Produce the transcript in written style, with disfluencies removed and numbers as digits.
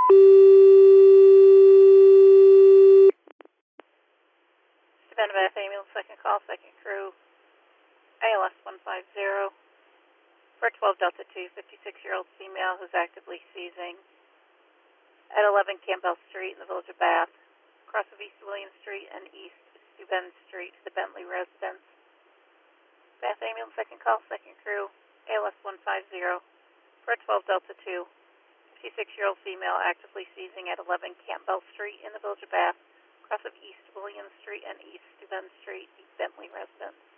Savannah Bath Ambulance, second call, second crew, ALS 150 for 12 Delta 2, 56-year-old female who's actively seizing at 11 Campbell Street in the Village of Bath, across of East William Street and East Steuben Street to the Bentley residence. Bath Ambulance, second call, second crew, ALS 150 for 12 Delta 2, 56-year-old female actively seizing at 11 Campbell Street in the Village of Bath, across of East William Street and East Steuben Street, Bentley residence.